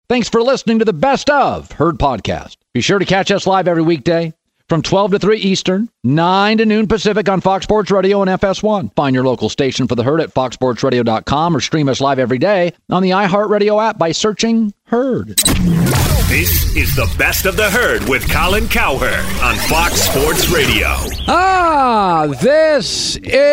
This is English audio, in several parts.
Thanks for listening to the Best of Herd podcast. Be sure to catch us live every weekday from 12 to 3 Eastern, 9 to noon Pacific on Fox Sports Radio and FS1. Find your local station for the Herd at foxsportsradio.com or stream us live every day on the iHeartRadio app by searching Herd. This is the Best of the Herd with Colin Cowherd on Fox Sports Radio. This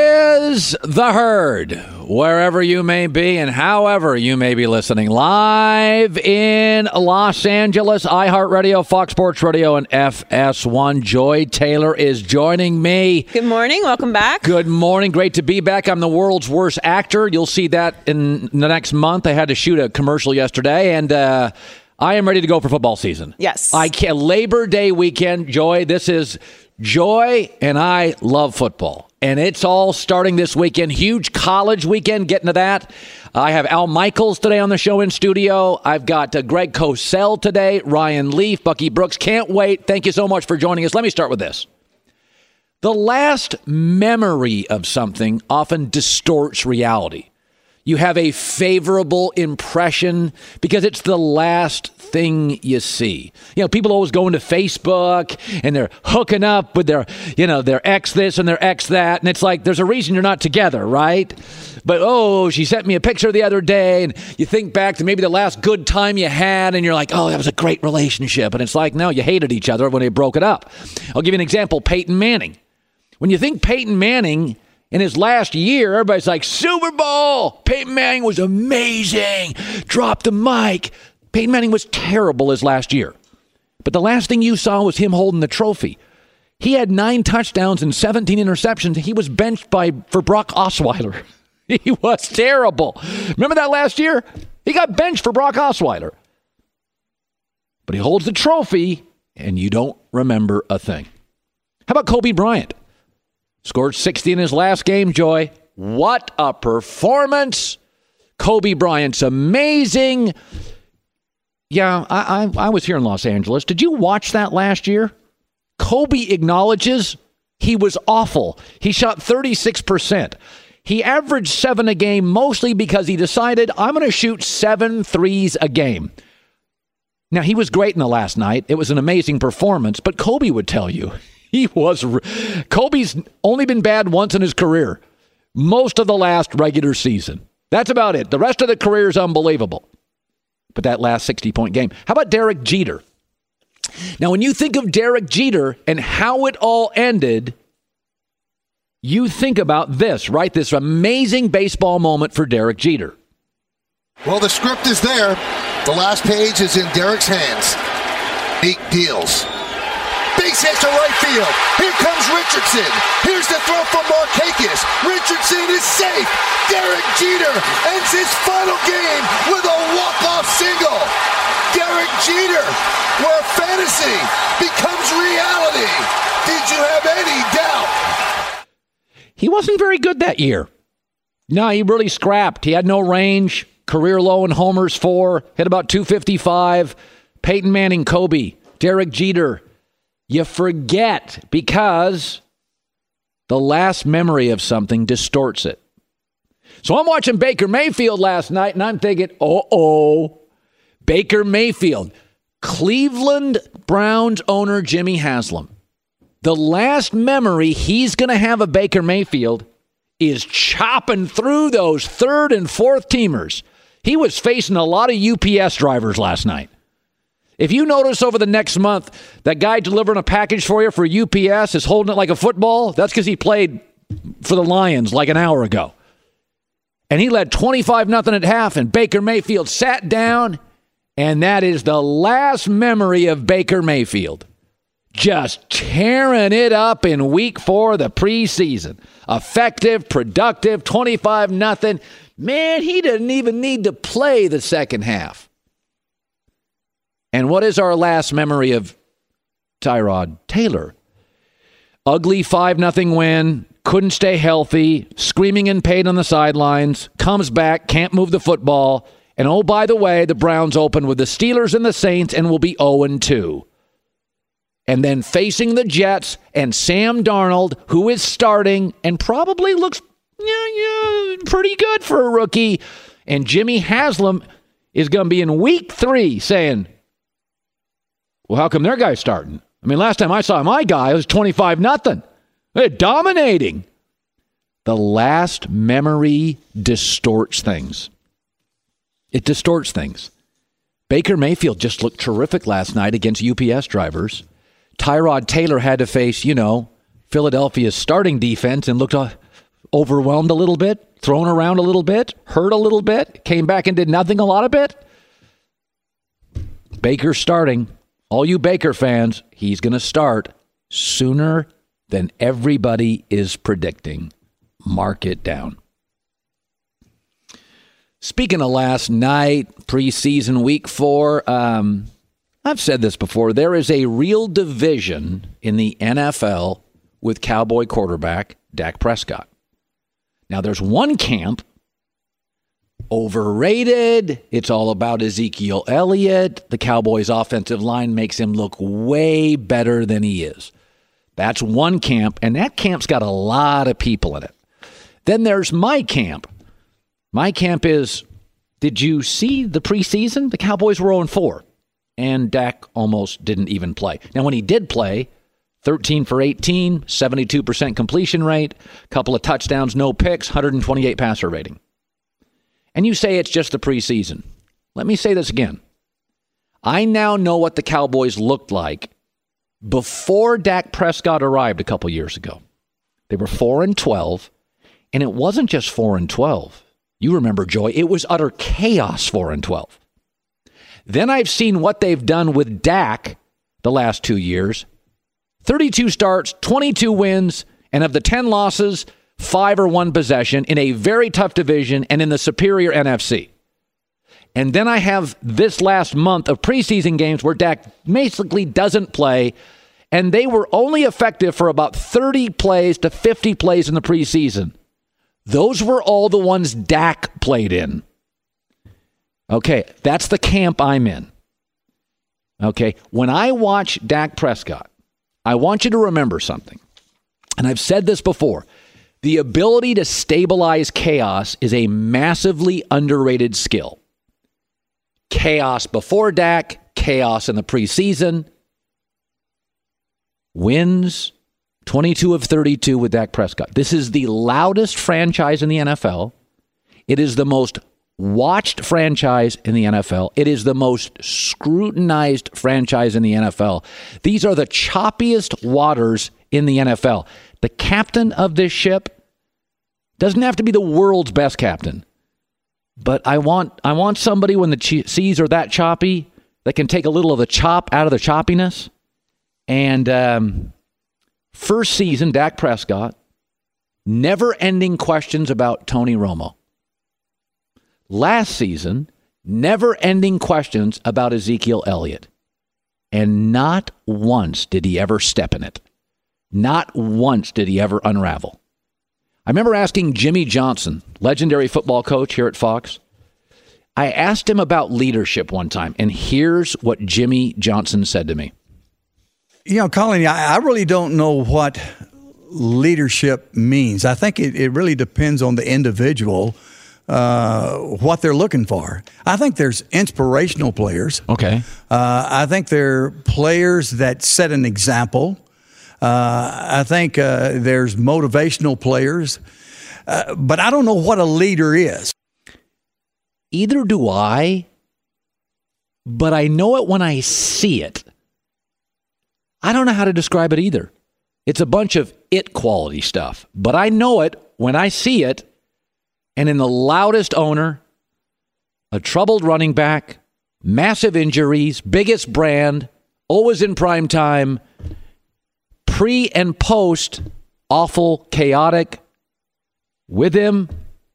is the Herd. Wherever you may be and however you may be listening, live in Los Angeles, iHeartRadio, Fox Sports Radio, and FS1. Joy Taylor is joining me. Good morning. Welcome back. Good morning. Great to be back. I'm the world's worst actor. You'll see that in the next month. I had to shoot a commercial yesterday, and I am ready to go for football season. Yes. I can. Labor Day weekend, Joy. This is Joy, and I love football. And it's all starting this weekend. Huge college weekend. Getting to that. I have Al Michaels today on the show in studio. I've got Greg Cosell today, Ryan Leaf, Bucky Brooks. Can't wait. Thank you so much for joining us. Let me start with this. The last memory of something often distorts reality. You have a favorable impression because it's the last thing you see. You know, people always go into Facebook and they're hooking up with their ex this and their ex that. And it's like, there's a reason you're not together, right? But, she sent me a picture the other day. And you think back to maybe the last good time you had and you're like, that was a great relationship. And it's like, no, you hated each other when they broke it up. I'll give you an example. Peyton Manning. When you think Peyton Manning in his last year, everybody's like, Super Bowl! Peyton Manning was amazing! Drop the mic! Peyton Manning was terrible his last year. But the last thing you saw was him holding the trophy. He had 9 touchdowns and 17 interceptions. He was benched for Brock Osweiler. He was terrible. Remember that last year? He got benched for Brock Osweiler. But he holds the trophy, and you don't remember a thing. How about Kobe Bryant? Scored 60 in his last game, Joy. What a performance. Kobe Bryant's amazing. Yeah, I was here in Los Angeles. Did you watch that last year? Kobe acknowledges he was awful. He shot 36%. He averaged 7 a game mostly because he decided, I'm going to shoot 7 threes a game. Now, he was great in the last night. It was an amazing performance, but Kobe would tell you. Kobe's only been bad once in his career. Most of the last regular season. That's about it. The rest of the career is unbelievable. But that last 60-point game. How about Derek Jeter? Now, when you think of Derek Jeter and how it all ended, you think about this, right? This amazing baseball moment for Derek Jeter. Well, the script is there. The last page is in Derek's hands. Big deals. Base hit to right field. Here comes Richardson. Here's the throw from Markakis. Richardson is safe. Derek Jeter ends his final game with a walk-off single. Derek Jeter, where fantasy becomes reality. Did you have any doubt? He wasn't very good that year. No, he really scrapped. He had no range. Career low in homers 4. Hit about 255. Peyton Manning, Kobe, Derek Jeter. You forget because the last memory of something distorts it. So I'm watching Baker Mayfield last night, and I'm thinking, Baker Mayfield. Cleveland Browns owner Jimmy Haslam. The last memory he's going to have of Baker Mayfield is chopping through those 3rd and 4th teamers. He was facing a lot of UPS drivers last night. If you notice over the next month, that guy delivering a package for you for UPS is holding it like a football, that's because he played for the Lions like an hour ago. And he led 25-0 at half, and Baker Mayfield sat down, and that is the last memory of Baker Mayfield. Just tearing it up in week 4 of the preseason. Effective, productive, 25-0. Man, he didn't even need to play the second half. And what is our last memory of Tyrod Taylor? Ugly 5-0 win, couldn't stay healthy, screaming in pain on the sidelines, comes back, can't move the football. And oh, by the way, the Browns open with the Steelers and the Saints and will be 0-2. And then facing the Jets and Sam Darnold, who is starting and probably looks pretty good for a rookie. And Jimmy Haslam is going to be in week 3 saying, well, how come their guy's starting? I mean, last time I saw my guy, it was 25-0. They're dominating. The last memory distorts things. It distorts things. Baker Mayfield just looked terrific last night against UPS drivers. Tyrod Taylor had to face, Philadelphia's starting defense and looked overwhelmed a little bit, thrown around a little bit, hurt a little bit, came back and did nothing a lot of bit. Baker's starting. All you Baker fans, he's going to start sooner than everybody is predicting. Mark it down. Speaking of last night, preseason week 4, I've said this before. There is a real division in the NFL with Cowboy quarterback Dak Prescott. Now, there's one camp, overrated. It's all about Ezekiel Elliott. The Cowboys' offensive line makes him look way better than he is. That's one camp, and that camp's got a lot of people in it. Then there's my camp. My camp is, did you see the preseason? The Cowboys were 0-4, and Dak almost didn't even play. Now, when he did play, 13 for 18, 72% completion rate, couple of touchdowns, no picks, 128 passer rating. And you say it's just the preseason. Let me say this again. I now know what the Cowboys looked like before Dak Prescott arrived a couple years ago. They were 4-12, and it wasn't just 4-12. You remember, Joy, it was utter chaos 4-12. Then I've seen what they've done with Dak the last 2 years. 32 starts, 22 wins, and of the 10 losses, 5 are one possession in a very tough division and in the superior NFC. And then I have this last month of preseason games where Dak basically doesn't play, and they were only effective for about 30 plays to 50 plays in the preseason. Those were all the ones Dak played in. Okay, that's the camp I'm in. Okay, when I watch Dak Prescott, I want you to remember something. And I've said this before. The ability to stabilize chaos is a massively underrated skill. Chaos before Dak, chaos in the preseason. Wins 22 of 32 with Dak Prescott. This is the loudest franchise in the NFL. It is the most watched franchise in the NFL. It is the most scrutinized franchise in the NFL. These are the choppiest waters in the NFL. The captain of this ship doesn't have to be the world's best captain. But I want somebody when the seas are that choppy that can take a little of the chop out of the choppiness. And first season, Dak Prescott, never-ending questions about Tony Romo. Last season, never-ending questions about Ezekiel Elliott. And not once did he ever step in it. Not once did he ever unravel. I remember asking Jimmy Johnson, legendary football coach here at Fox. I asked him about leadership one time, and here's what Jimmy Johnson said to me. Colin, I really don't know what leadership means. I think it really depends on the individual, what they're looking for. I think there's inspirational players. Okay. I think they're players that set an example. I think there's motivational players. But I don't know what a leader is. Either do I, but I know it when I see it. I don't know how to describe it either. It's a bunch of it quality stuff, but I know it when I see it. And in the loudest owner, a troubled running back, massive injuries, biggest brand, always in prime time, pre and post, awful, chaotic. With him,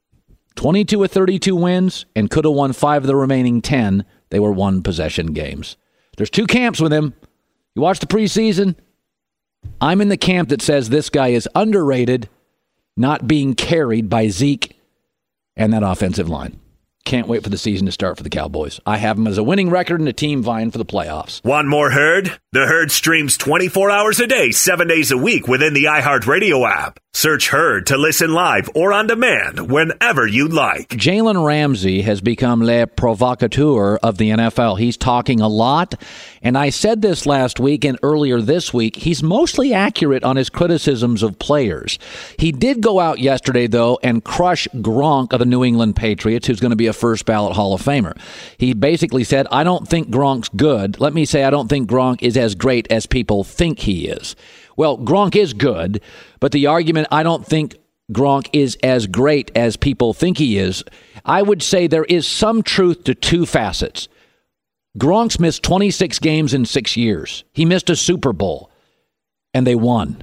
22 of 32 wins and could have won 5 of the remaining 10. They were one possession games. There's 2 camps with him. You watch the preseason, I'm in the camp that says this guy is underrated, not being carried by Zeke and that offensive line. Can't wait for the season to start for the Cowboys. I have them as a winning record and a team vying for the playoffs. Want more Herd? The Herd streams 24 hours a day, 7 days a week within the iHeartRadio app. Search Herd to listen live or on demand whenever you like. Jalen Ramsey has become le provocateur of the NFL. He's talking a lot, and I said this last week and earlier this week. He's mostly accurate on his criticisms of players. He did go out yesterday, though, and crush Gronk of the New England Patriots, who's going to be a first-ballot Hall of Famer. He basically said, I don't think Gronk's good. Let me say I don't think Gronk is as great as people think he is. Well, Gronk is good, but the argument, I don't think Gronk is as great as people think he is, I would say there is some truth to two facets. Gronk's missed 26 games in 6 years. He missed a Super Bowl, and they won.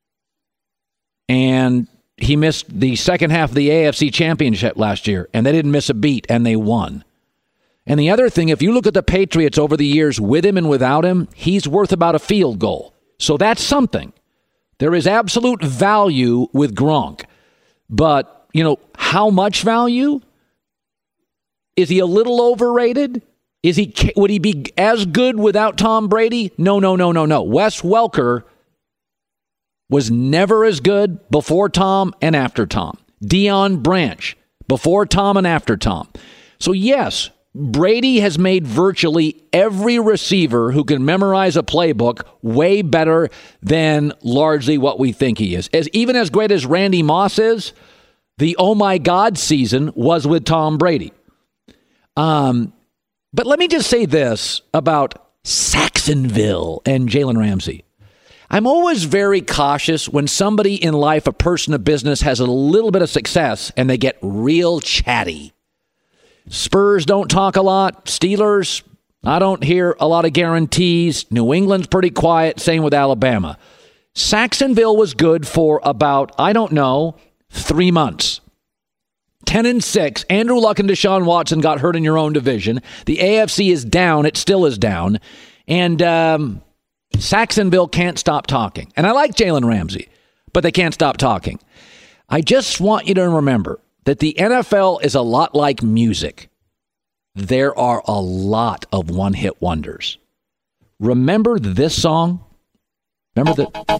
And he missed the second half of the AFC Championship last year, and they didn't miss a beat, and they won. And the other thing, if you look at the Patriots over the years with him and without him, he's worth about a field goal. So that's something. There is absolute value with Gronk. But, how much value? Is he a little overrated? Would he be as good without Tom Brady? No. Wes Welker was never as good before Tom and after Tom. Deion Branch, before Tom and after Tom. So yes, Brady has made virtually every receiver who can memorize a playbook way better than largely what we think he is. Even as great as Randy Moss is, the oh my God season was with Tom Brady. But let me just say this about Saxonville and Jalen Ramsey. I'm always very cautious when somebody in life, a person of business, has a little bit of success and they get real chatty. Spurs don't talk a lot. Steelers, I don't hear a lot of guarantees. New England's pretty quiet. Same with Alabama. Saxonville was good for about, 3 months. 10-6. Andrew Luck and Deshaun Watson got hurt in your own division. The AFC is down. It still is down. And Saxonville can't stop talking. And I like Jalen Ramsey, but they can't stop talking. I just want you to remember that the NFL is a lot like music. There are a lot of one-hit wonders. Remember this song? Remember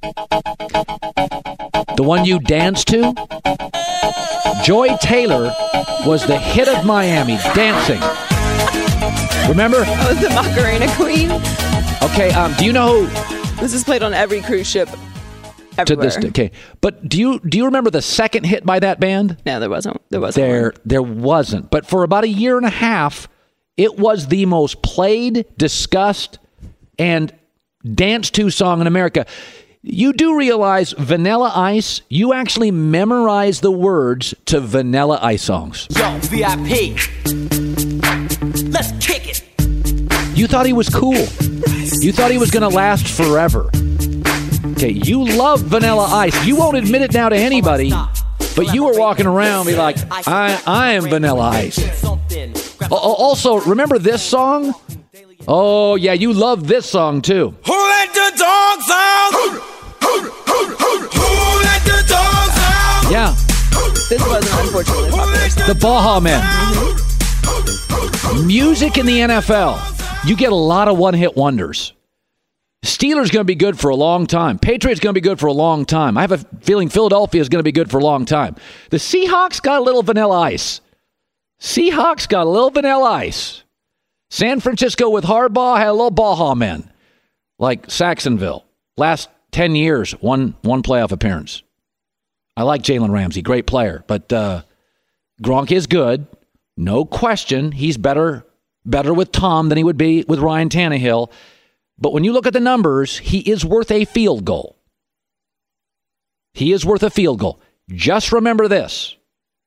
the one you danced to? Joy Taylor was the hit of Miami, Dancing. Remember? I was the Macarena Queen. Okay, do you know who? This is played on every cruise ship everywhere. To this day. Okay, but do you remember the second hit by that band? No, there wasn't. There wasn't. But for about a year and a half, it was the most played, discussed, and danced to song in America. You do realize Vanilla Ice, you actually memorize the words to Vanilla Ice songs. Yo, VIP. Let's kick it. You thought he was cool. You thought he was going to last forever. Okay, you love Vanilla Ice. You won't admit it now to anybody, but you were walking around be like, I am Vanilla Ice. Also, remember this song? Oh, yeah, you love this song, too. Who let the dogs out? Who let the dogs out? Yeah. This wasn't, unfortunately, popular. The Baja Men. Music in the NFL. You get a lot of one-hit wonders. Steelers going to be good for a long time. Patriots going to be good for a long time. I have a feeling Philadelphia is going to be good for a long time. The Seahawks got a little Vanilla Ice. San Francisco with Harbaugh had a little Baja Men, like Saxonville. Last 10 years, one playoff appearance. I like Jalen Ramsey, great player, but Gronk is good, no question. He's better with Tom than he would be with Ryan Tannehill. But when you look at the numbers, he is worth a field goal. Just remember this.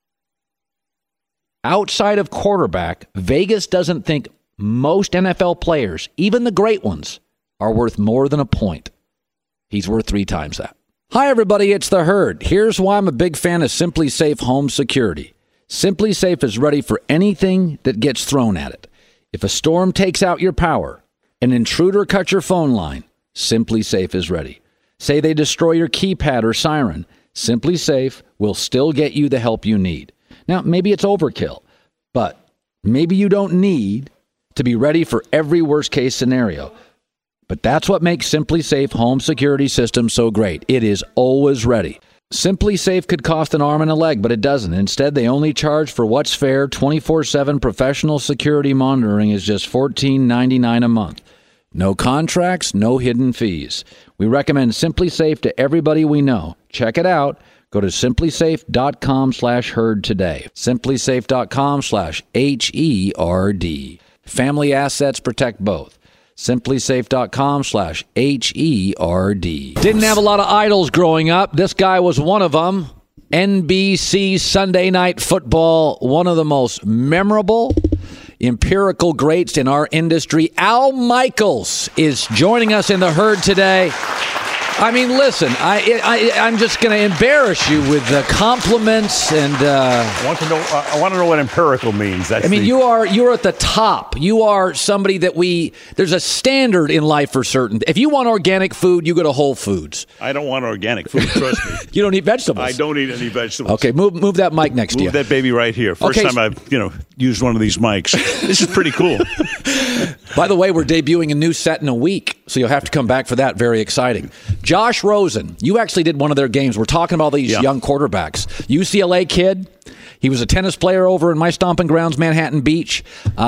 Outside of quarterback, Vegas doesn't think most NFL players, even the great ones, are worth more than a point. He's worth 3 times that. Hi, everybody. It's The Herd. Here's why I'm a big fan of Simply Safe Home Security. Simply Safe is ready for anything that gets thrown at it. If a storm takes out your power, an intruder cuts your phone line, Simply Safe is ready. Say they destroy your keypad or siren, Simply Safe will still get you the help you need. Now, maybe it's overkill, but maybe you don't need to be ready for every worst-case scenario. But that's what makes Simply Safe home security system so great. It is always ready. Simply Safe could cost an arm and a leg, but it doesn't. Instead, they only charge for what's fair. 24/7 professional security monitoring is just $14.99 a month. No contracts, no hidden fees. We recommend Simply Safe to everybody we know. Check it out. Go to simplysafe.com/herd today. simplysafe.com/HERD. Family assets protect both. simplysafe.com/HERD. Didn't have a lot of idols growing up. This guy was one of them. NBC Sunday Night Football, one of the most memorable empirical greats in our industry. Al Michaels is joining us in the herd today. I mean, listen, I'm just going to embarrass you with the compliments and. I want to know what empirical means. You're at the top. You are somebody that there's a standard in life for certain. If you want organic food, you go to Whole Foods. I don't want organic food. Trust me. You don't eat vegetables. I don't eat any vegetables. Okay, move that mic next to you. Move that baby right here. First time I've used one of these mics. This is pretty cool. By the way, we're debuting a new set in a week, so you'll have to come back for that. Very exciting. Josh Rosen, you actually did one of their games. We're talking about these young quarterbacks. UCLA kid. He was a tennis player over in my stomping grounds, Manhattan Beach.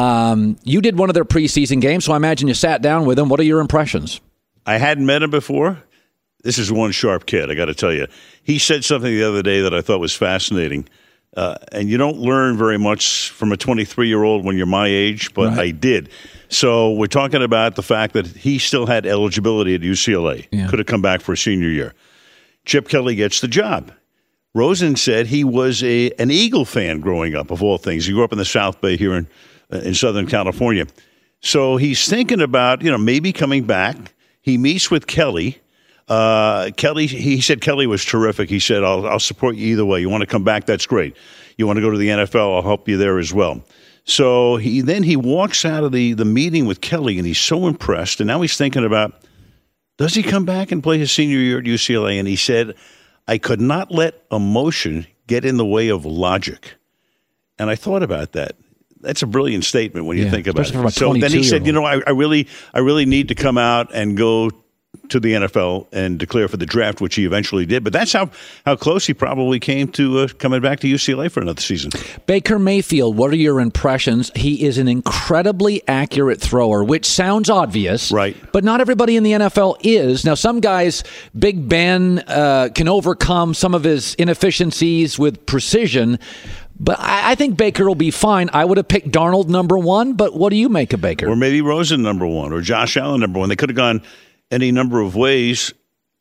You did one of their preseason games, so I imagine you sat down with him. What are your impressions? I hadn't met him before. This is one sharp kid, I got to tell you. He said something the other day that I thought was fascinating. And you don't learn very much from a 23-year-old when you're my age, but right. I did. So we're talking about the fact that he still had eligibility at UCLA. Yeah. Could have come back for a senior year. Chip Kelly gets the job. Rosen said he was an Eagle fan growing up, of all things. He grew up in the South Bay here in Southern California. So he's thinking about, maybe coming back. He meets with Kelly. Kelly, he said Kelly was terrific. He said, I'll support you either way. You want to come back? That's great. You want to go to the NFL? I'll help you there as well. So he walks out of the meeting with Kelly, and he's so impressed. And now he's thinking about, does he come back and play his senior year at UCLA? And he said, I could not let emotion get in the way of logic. And I thought about that. That's a brilliant statement when you think about it. So then he said, I really need to come out and go to the NFL and declare for the draft, which he eventually did. But that's how close he probably came to coming back to UCLA for another season. Baker Mayfield, what are your impressions? He is an incredibly accurate thrower, which sounds obvious. Right. But not everybody in the NFL is. Now, some guys, Big Ben, can overcome some of his inefficiencies with precision. But I think Baker will be fine. I would have picked Darnold number one, but what do you make of Baker? Or maybe Rosen number one, or Josh Allen number one. They could have gone any number of ways.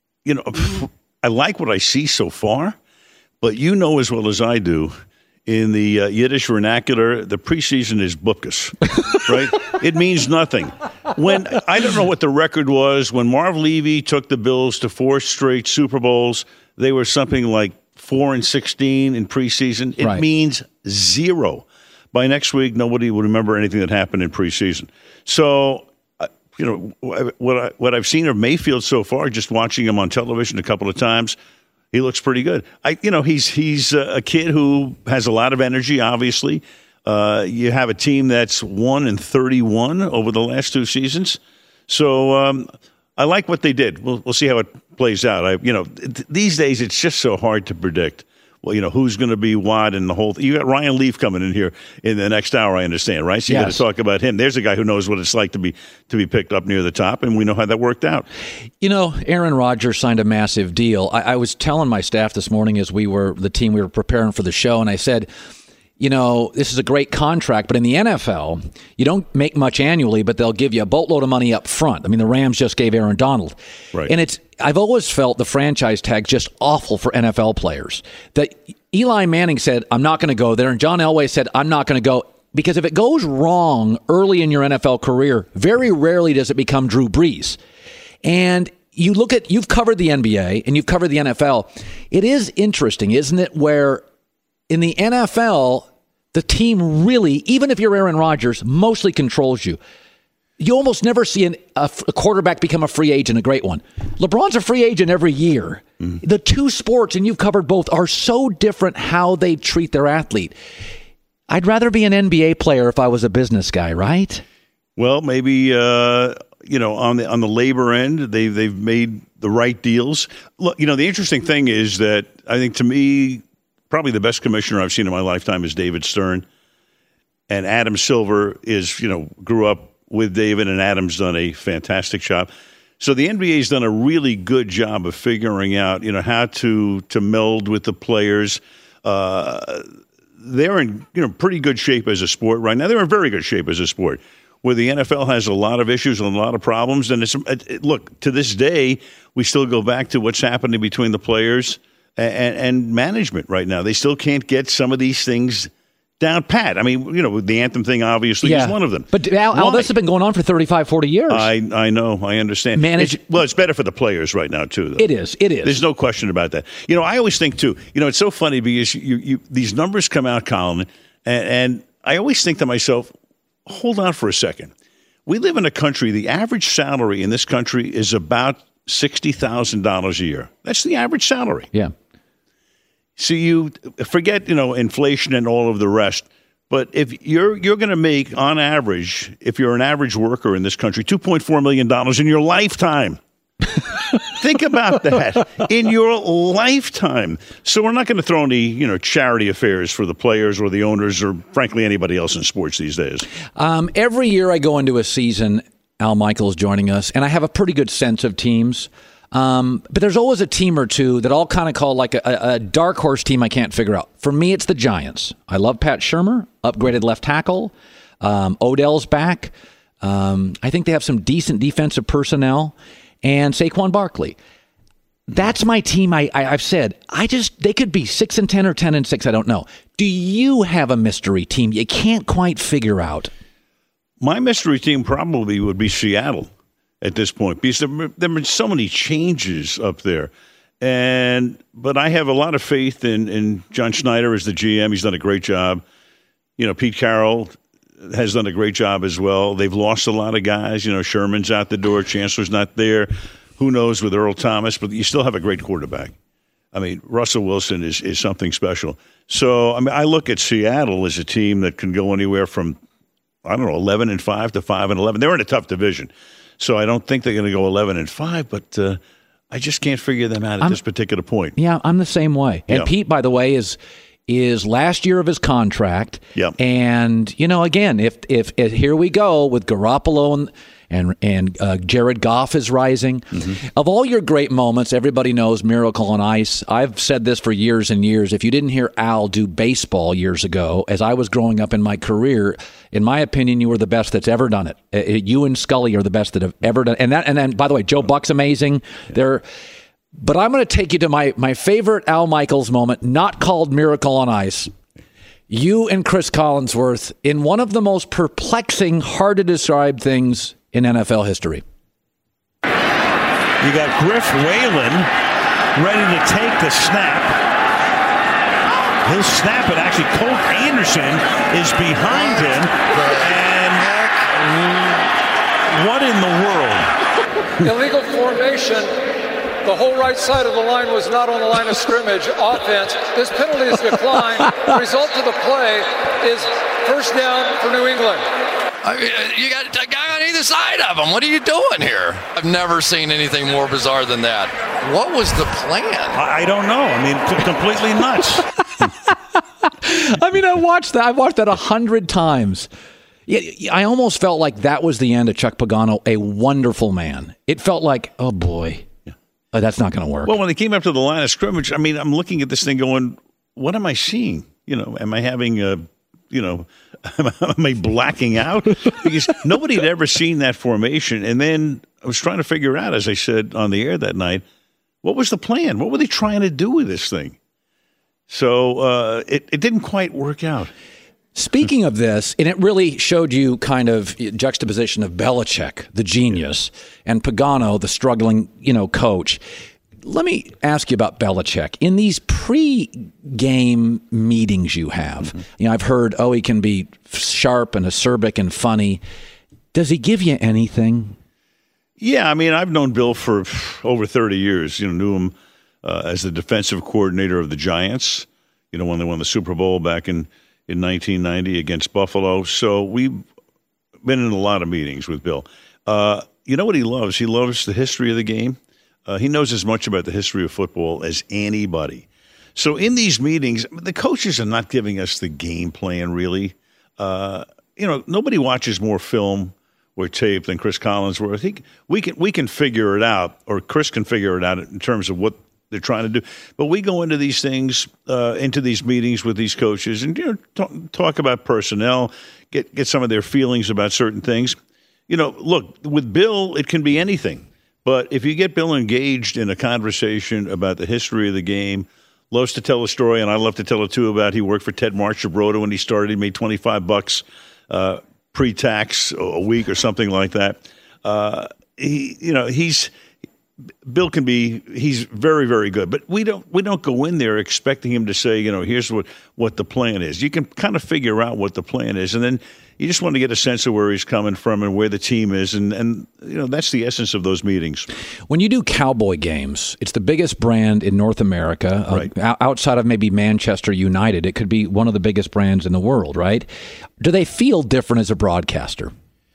I like what I see so far, but as well as I do, in the Yiddish vernacular, the preseason is bupkis, right? It means nothing. I don't know what the record was when Marv Levy took the Bills to 4 straight Super Bowls. They were something like 4-16 in preseason. It means zero. By next week, nobody will remember anything that happened in preseason. So, what I've seen of Mayfield so far, just watching him on television a couple of times, he looks pretty good. He's a kid who has a lot of energy, obviously. You have a team that's 1-31 over the last 2 seasons. So I like what they did. We'll see how it plays out. These days it's just so hard to predict. Well, who's going to be what and the whole thing. You got Ryan Leaf coming in here in the next hour, I understand, right? So you got to talk about him. There's a guy who knows what it's like to be picked up near the top, and we know how that worked out. Aaron Rodgers signed a massive deal. I was telling my staff this morning as we were preparing for the show, and I said, this is a great contract, but in the NFL, you don't make much annually, but they'll give you a boatload of money up front. I mean, the Rams just gave Aaron Donald. Right. And I've always felt the franchise tag's just awful for NFL players. That Eli Manning said, I'm not going to go there, and John Elway said, I'm not going to go. Because if it goes wrong early in your NFL career, very rarely does it become Drew Brees. And you've covered the NBA and you've covered the NFL. It is interesting, isn't it, where in the NFL, the team really, even if you're Aaron Rodgers, mostly controls you. You almost never see a quarterback become a free agent, a great one. LeBron's a free agent every year. Mm. The two sports, and you've covered both, are so different how they treat their athlete. I'd rather be an NBA player if I was a business guy, right? Well, maybe on the labor end, they've made the right deals. Look, the interesting thing is that I think, to me, probably the best commissioner I've seen in my lifetime is David Stern, and Adam Silver grew up with David, and Adam's done a fantastic job. So the NBA's done a really good job of figuring out, how to meld with the players. They're in pretty good shape as a sport right now. They're in very good shape as a sport. Where the NFL has a lot of issues and a lot of problems, and look, to this day, we still go back to what's happening between the players and management right now. They still can't get some of these things down pat. I mean, the anthem thing obviously is one of them. But Al, this has been going on for 35, 40 years. I know. I understand. It's better for the players right now, too, though. It is. There's no question about that. I always think, too, it's so funny because these numbers come out, Colin, and I always think to myself, hold on for a second. We live in a country, the average salary in this country is about $60,000 a year. That's the average salary. Yeah. So you forget, inflation and all of the rest. But if you're going to make, on average, if you're an average worker in this country, $2.4 million in your lifetime. Think about that. In your lifetime. So we're not going to throw any, charity affairs for the players or the owners or, frankly, anybody else in sports these days. Every year I go into a season, Al Michaels joining us, and I have a pretty good sense of teams. But there's always a team or two that I'll kind of call like a dark horse team I can't figure out. For me, it's the Giants. I love Pat Shurmur, upgraded left tackle. Odell's back. I think they have some decent defensive personnel. And Saquon Barkley. That's my team. I've said, they could be 6-10 or 10-6. I don't know. Do you have a mystery team you can't quite figure out? My mystery team probably would be Seattle at this point, because there have been so many changes up there. But I have a lot of faith in John Schneider as the GM. He's done a great job. Pete Carroll has done a great job as well. They've lost a lot of guys. Sherman's out the door. Chancellor's not there. Who knows with Earl Thomas? But you still have a great quarterback. I mean, Russell Wilson is something special. So, I look at Seattle as a team that can go anywhere from, 11-5 to 5-11. They're in a tough division. So I don't think they're going to go 11-5, but I just can't figure them out at this particular point. Yeah, I'm the same way. And Pete, by the way, is last year of his contract. Yep. And, again, if here we go with Garoppolo and Jared Goff is rising. Mm-hmm. Of all your great moments, everybody knows Miracle on Ice. I've said this for years and years. If you didn't hear Al do baseball years ago, as I was growing up in my career, in my opinion, you were the best that's ever done it. You and Scully are the best that have ever done it. And then, by the way, Joe Buck's amazing. But I'm going to take you to my favorite Al Michaels moment, not called Miracle on Ice. You and Chris Collinsworth in one of the most perplexing, hard-to-describe things in NFL history. You got Griff Whalen ready to take the snap. He'll snap it. Actually, Colt Anderson is behind him. And what in the world? Illegal formation. The whole right side of the line was not on the line of scrimmage. Offense. This penalty is declined. The result of the play is first down for New England. You got a guy on either side of him. What are you doing here? I've never seen anything more bizarre than that. What was the plan? I don't know. Completely nuts. I watched that. I've watched that 100 times. I almost felt like that was the end of Chuck Pagano, a wonderful man. It felt like, oh boy, that's not going to work. Well, when they came up to the line of scrimmage, I'm looking at this thing going, what am I seeing? Am I having am I blacking out? Because nobody had ever seen that formation. And then I was trying to figure out, as I said on the air that night, what was the plan? What were they trying to do with this thing? So it didn't quite work out. Speaking of this, and it really showed you kind of juxtaposition of Belichick, the genius, and Pagano, the struggling, coach. Let me ask you about Belichick. In these pre-game meetings you have, I've heard, he can be sharp and acerbic and funny. Does he give you anything? Yeah, I've known Bill for over 30 years. Knew him as the defensive coordinator of the Giants, when they won the Super Bowl back in 1990 against Buffalo. So we've been in a lot of meetings with Bill. You know what he loves? He loves the history of the game. He knows as much about the history of football as anybody. So in these meetings, the coaches are not giving us the game plan, really. Nobody watches more film or tape than Chris Collinsworth. We can figure it out, or Chris can figure it out in terms of what they're trying to do. But we go into these things, into these meetings with these coaches, and talk about personnel, get some of their feelings about certain things. Look, with Bill, it can be anything. But if you get Bill engaged in a conversation about the history of the game, loves to tell a story, and I love to tell it too, about he worked for Ted Marchibroda when he started. He made $25 pre-tax a week or something like that. Bill can be, he's very, very good, but we don't go in there expecting him to say, here's what the plan is. You can kind of figure out what the plan is, and then you just want to get a sense of where he's coming from and where the team is, and that's the essence of those meetings. When you do Cowboy games, it's the biggest brand in North America, right. Outside of maybe Manchester United. It could be one of the biggest brands in the world, right? Do they feel different as a broadcaster?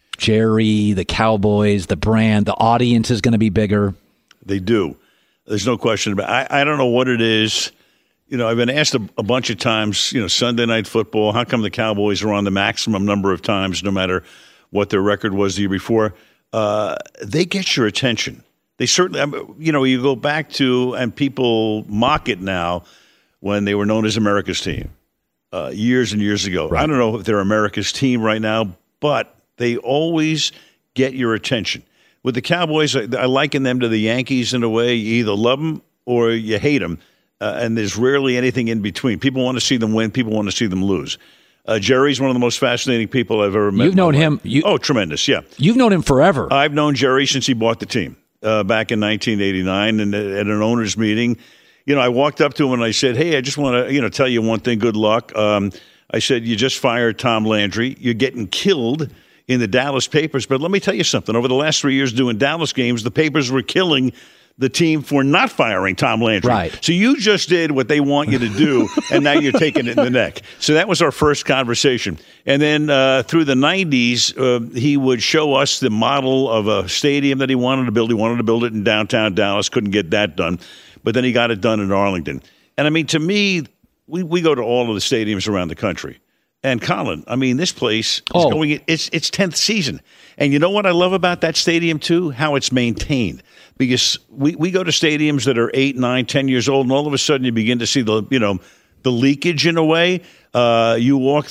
Jerry, the Cowboys, the brand, the audience is going to be bigger. They do. There's no question about it. I don't know what it is. I've been asked a bunch of times, Sunday Night Football, how come the Cowboys are on the maximum number of times, no matter what their record was the year before? They get your attention. They certainly, you go back to, and people mock it now, when they were known as America's Team years and years ago. Right. I don't know if they're America's Team right now, but they always get your attention. With the Cowboys, I liken them to the Yankees in a way. You either love them or you hate them, and there's rarely anything in between. People want to see them win. People want to see them lose. Jerry's one of the most fascinating people I've ever met. You've known him. Tremendous, yeah. You've known him forever. I've known Jerry since he bought the team back in 1989, and at an owners' meeting. I walked up to him and I said, hey, I just want to tell you one thing, good luck. I said, you just fired Tom Landry. You're getting killed in the Dallas papers. But let me tell you something. Over the last 3 years doing Dallas games, the papers were killing the team for not firing Tom Landry. Right. So you just did what they want you to do, and now you're taking it in the neck. So that was our first conversation. And then through the 90s, he would show us the model of a stadium that he wanted to build. He wanted to build it in downtown Dallas. Couldn't get that done. But then he got it done in Arlington. And, to me, we go to all of the stadiums around the country. And Colin, this place is going, it's 10th season. And you know what I love about that stadium too? How it's maintained. Because we go to stadiums that are 8, 9, 10 years old, and all of a sudden you begin to see the leakage in a way. You walk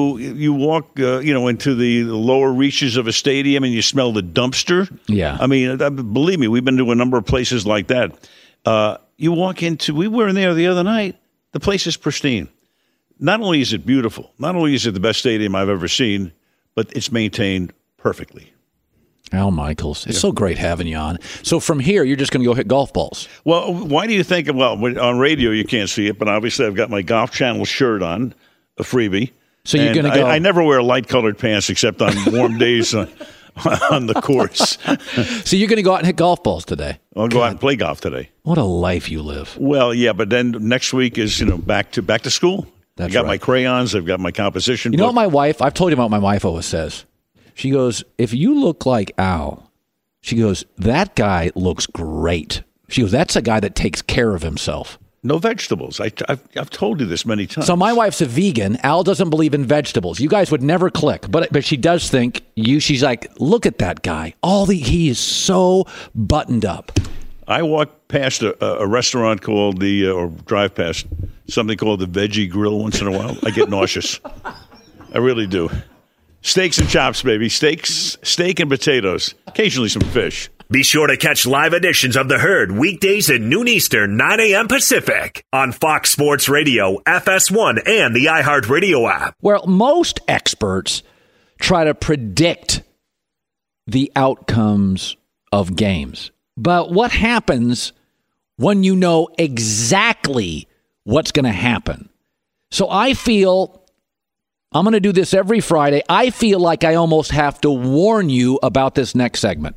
into the lower reaches of a stadium and you smell the dumpster. Yeah. Believe me, we've been to a number of places like that. You walk into, we were in there the other night, the place is pristine. Not only is it beautiful, not only is it the best stadium I've ever seen, but it's maintained perfectly. Al Michaels, it's so great having you on. So from here, you're just going to go hit golf balls. Well, why do you think, on radio you can't see it, but obviously I've got my Golf Channel shirt on, a freebie. So you're going to go. I never wear light-colored pants except on warm days on the course. So you're going to go out and hit golf balls today? I'll go out and play golf today. What a life you live. Well, yeah, but then next week is, back to school. That's I've got right. my crayons. I've got my composition book. You know what I've told you about what my wife always says. She goes, if you look like Al, she goes, that guy looks great. She goes, that's a guy that takes care of himself. No vegetables. I've told you this many times. So my wife's a vegan. Al doesn't believe in vegetables. You guys would never click, but she does think you. She's like, look at that guy. He is so buttoned up. I walk past a restaurant or drive past something called the Veggie Grill once in a while. I get nauseous. I really do. Steaks and chops, baby. Steak and potatoes. Occasionally some fish. Be sure to catch live editions of The Herd weekdays at noon Eastern, 9 a.m. Pacific on Fox Sports Radio, FS1, and the iHeartRadio app. Well, most experts try to predict the outcomes of games. But what happens when you know exactly what's going to happen? So I feel, I'm going to do this every Friday. I feel like I almost have to warn you about this next segment.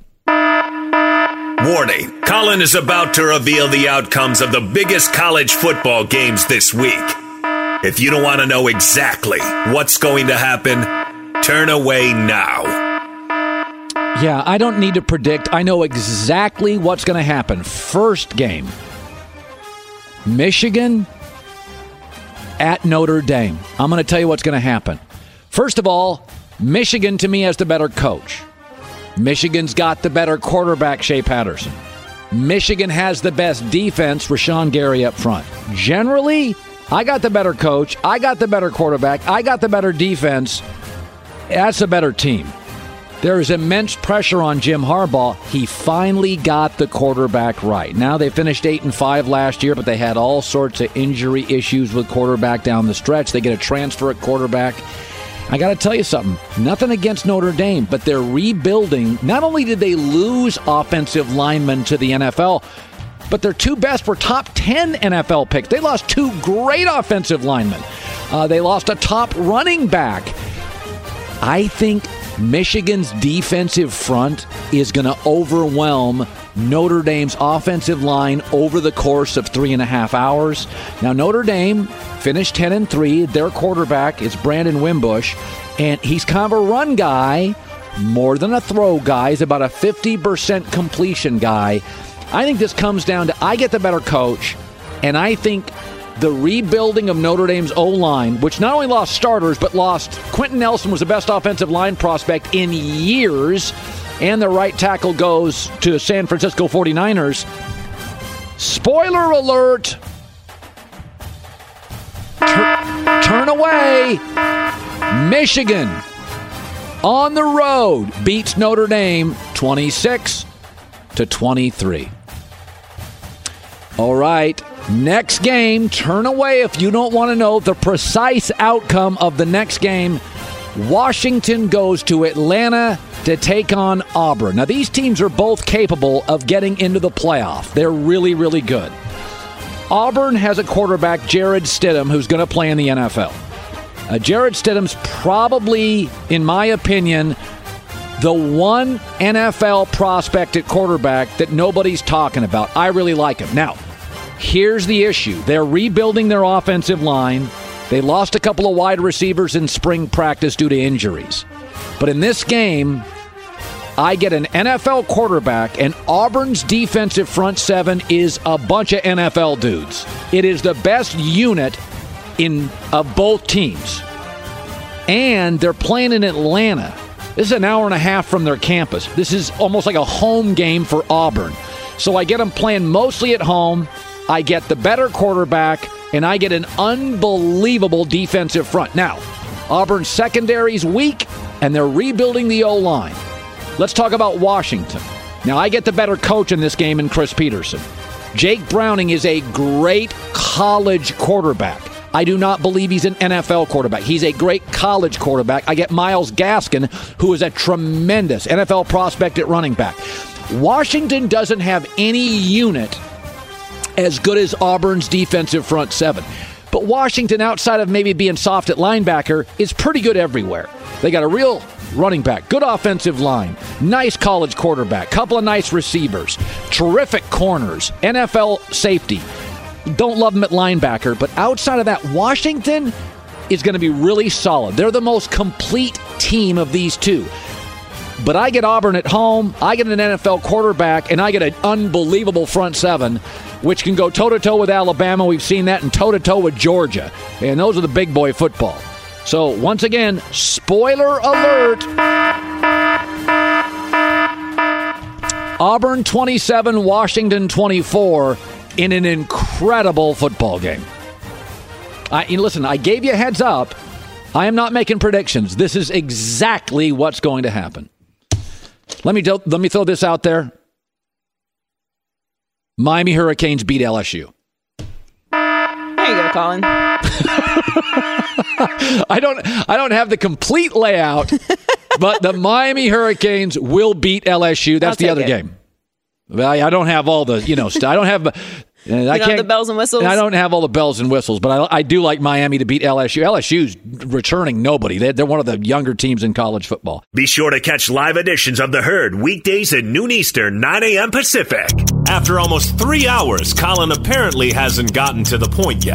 Warning, Colin is about to reveal the outcomes of the biggest college football games this week. If you don't want to know exactly what's going to happen, turn away now. Yeah, I don't need to predict. I know exactly what's going to happen. First game, Michigan at Notre Dame. I'm going to tell you what's going to happen. First of all, Michigan, to me, has the better coach. Michigan's got the better quarterback, Shea Patterson. Michigan has the best defense, Rashawn Gary up front. Generally, I got the better coach. I got the better quarterback. I got the better defense. That's a better team. There is immense pressure on Jim Harbaugh. He finally got the quarterback right. Now, they finished 8-5 last year, but they had all sorts of injury issues with quarterback down the stretch. They get a transfer at quarterback. I got to tell you something. Nothing against Notre Dame, but they're rebuilding. Not only did they lose offensive linemen to the NFL, but their two best were top 10 NFL picks. They lost two great offensive linemen. They lost a top running back. I think Michigan's defensive front is going to overwhelm Notre Dame's offensive line over the course of 3.5 hours. Now, Notre Dame finished 10-3. Their quarterback is Brandon Wimbush, and he's kind of a run guy, more than a throw guy. He's about a 50% completion guy. I think this comes down to I get the better coach, and I think the rebuilding of Notre Dame's O-line, which not only lost starters, but lost Quentin Nelson, was the best offensive line prospect in years, and the right tackle goes to San Francisco 49ers. Spoiler alert! Turn away! Michigan on the road beats Notre Dame 26-23. All right. Next game, turn away if you don't want to know the precise outcome of the next game. Washington goes to Atlanta to take on Auburn. Now, these teams are both capable of getting into the playoff. They're really, really good. Auburn has a quarterback, Jarrett Stidham, who's going to play in the NFL. Jarrett Stidham's probably, in my opinion, the one NFL prospect at quarterback that nobody's talking about. I really like him. Now, here's the issue. They're rebuilding their offensive line. They lost a couple of wide receivers in spring practice due to injuries. But in this game, I get an NFL quarterback, and Auburn's defensive front seven is a bunch of NFL dudes. It is the best unit of both teams. And they're playing in Atlanta. This is an hour and a half from their campus. This is almost like a home game for Auburn. So I get them playing mostly at home. I get the better quarterback, and I get an unbelievable defensive front. Now, Auburn's secondary's weak, and they're rebuilding the O-line. Let's talk about Washington. Now, I get the better coach in this game in Chris Peterson. Jake Browning is a great college quarterback. I do not believe he's an NFL quarterback. He's a great college quarterback. I get Myles Gaskin, who is a tremendous NFL prospect at running back. Washington doesn't have any unit as good as Auburn's defensive front seven. But Washington, outside of maybe being soft at linebacker, is pretty good everywhere. They got a real running back, good offensive line, nice college quarterback, couple of nice receivers, terrific corners, NFL safety. Don't love them at linebacker, but outside of that, Washington is going to be really solid. They're the most complete team of these two. But I get Auburn at home, I get an NFL quarterback, and I get an unbelievable front seven, which can go toe-to-toe with Alabama. We've seen that, and toe-to-toe with Georgia. And those are the big boy football. So, once again, spoiler alert. Auburn 27, Washington 24 in an incredible football game. Listen, I gave you a heads up. I am not making predictions. This is exactly what's going to happen. Let me throw this out there. Miami Hurricanes beat LSU. There you go, Colin. I don't have the complete layout, but the Miami Hurricanes will beat LSU. That's the other game. I don't have all the, I don't have the bells and whistles. I don't have all the bells and whistles, but I do like Miami to beat LSU. LSU's returning nobody. They're one of the younger teams in college football. Be sure to catch live editions of The Herd weekdays at noon Eastern, 9 a.m. Pacific. After almost 3 hours, Colin apparently hasn't gotten to the point yet.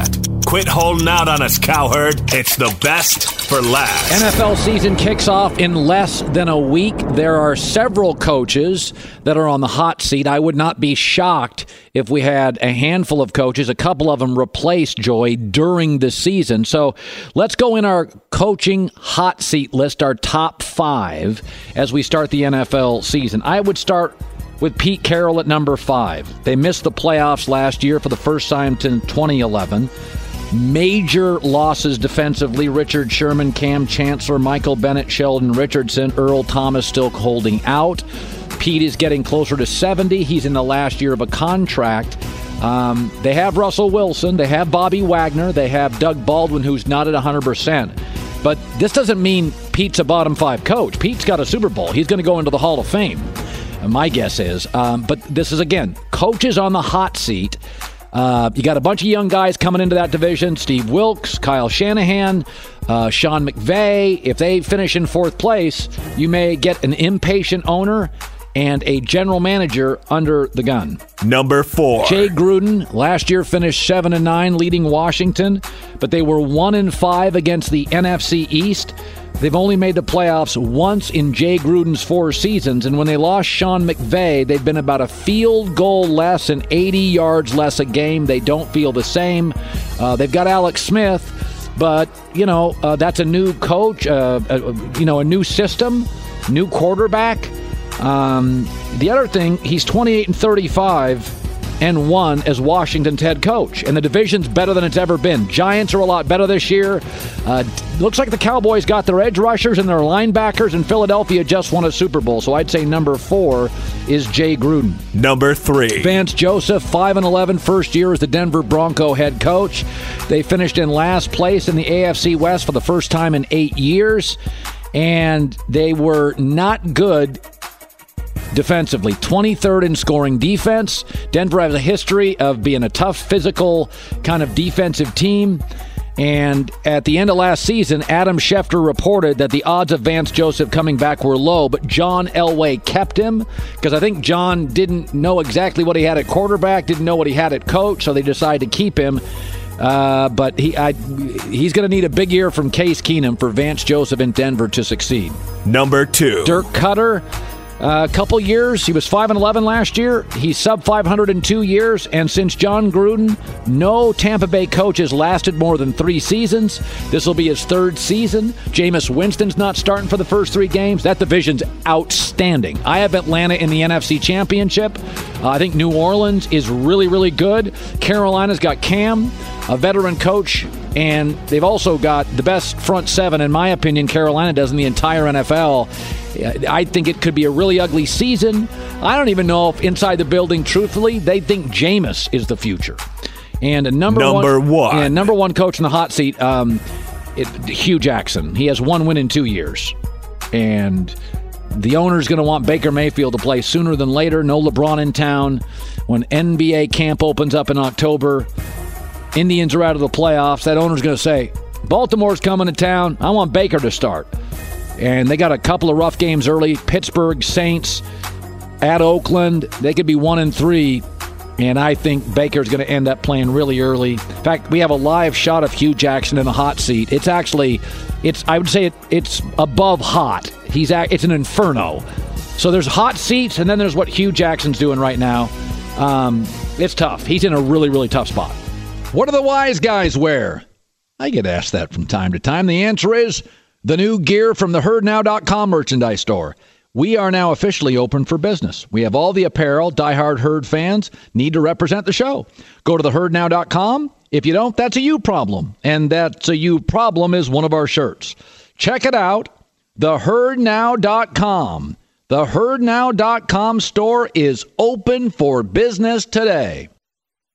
Quit holding out on us, Cowherd. It's the best for last. NFL season kicks off in less than a week. There are several coaches that are on the hot seat. I would not be shocked if we had a handful of coaches, a couple of them replaced, Joy, during the season. So let's go in our coaching hot seat list, our top 5 as we start the NFL season. I would start with Pete Carroll at number 5. They missed the playoffs last year for the first time since 2011. Major losses defensively. Richard Sherman, Cam Chancellor, Michael Bennett, Sheldon Richardson, Earl Thomas still holding out. Pete is getting closer to 70. He's in the last year of a contract. They have Russell Wilson. They have Bobby Wagner. They have Doug Baldwin, who's not at 100%. But this doesn't mean Pete's a bottom 5 coach. Pete's got a Super Bowl. He's going to go into the Hall of Fame, my guess is. But this is, again, coaches on the hot seat. You got a bunch of young guys coming into that division. Steve Wilkes, Kyle Shanahan, Sean McVay. If they finish in 4th place, you may get an impatient owner and a general manager under the gun. Number 4. Jay Gruden last year finished 7-9, leading Washington, but they were 1-5 against the NFC East. They've only made the playoffs once in Jay Gruden's 4 seasons, and when they lost Sean McVay, they've been about a field goal less and 80 yards less a game. They don't feel the same. They've got Alex Smith, but, that's a new coach, a new system, new quarterback. The other thing, he's 28-35-1 as Washington's head coach, and the division's better than it's ever been. Giants are a lot better this year. Looks like the Cowboys got their edge rushers and their linebackers, and Philadelphia just won a Super Bowl. So I'd say number 4 is Jay Gruden. Number 3. Vance Joseph, 5-11, first year as the Denver Bronco head coach. They finished in last place in the AFC West for the first time in 8 years, and they were not good defensively. 23rd in scoring defense. Denver has a history of being a tough, physical kind of defensive team. And at the end of last season, Adam Schefter reported that the odds of Vance Joseph coming back were low, but John Elway kept him because I think John didn't know exactly what he had at quarterback, didn't know what he had at coach, so they decided to keep him. But he's going to need a big year from Case Keenum for Vance Joseph in Denver to succeed. Number 2. Dirk Cutter. A couple years. He was 5-11 last year. He's sub 500 in 2 years. And since John Gruden, no Tampa Bay coach has lasted more than 3 seasons. This will be his 3rd season. Jameis Winston's not starting for the first 3 games. That division's outstanding. I have Atlanta in the NFC Championship. I think New Orleans is really, really good. Carolina's got Cam, a veteran coach, and they've also got the best front 7, in my opinion, Carolina does in the entire NFL. I think it could be a really ugly season. I don't even know if inside the building, truthfully, they think Jameis is the future. And number one coach in the hot seat, Hugh Jackson. He has 1 win in 2 years. And the owner's going to want Baker Mayfield to play sooner than later. No LeBron in town. When NBA camp opens up in October, Indians are out of the playoffs. That owner's going to say, Baltimore's coming to town. I want Baker to start. And they got a couple of rough games early. Pittsburgh, Saints, at Oakland. They could be 1-3. And I think Baker's going to end up playing really early. In fact, we have a live shot of Hugh Jackson in the hot seat. It's I would say it's above hot. It's an inferno. So there's hot seats, and then there's what Hugh Jackson's doing right now. It's tough. He's in a really, really tough spot. What do the wise guys wear? I get asked that from time to time. The answer is the new gear from the HerdNow.com merchandise store. We are now officially open for business. We have all the apparel diehard Herd fans need to represent the show. Go to theherdnow.com. If you don't, that's a you problem. And that's a you problem is one of our shirts. Check it out. Theherdnow.com. The HerdNow.com store is open for business today.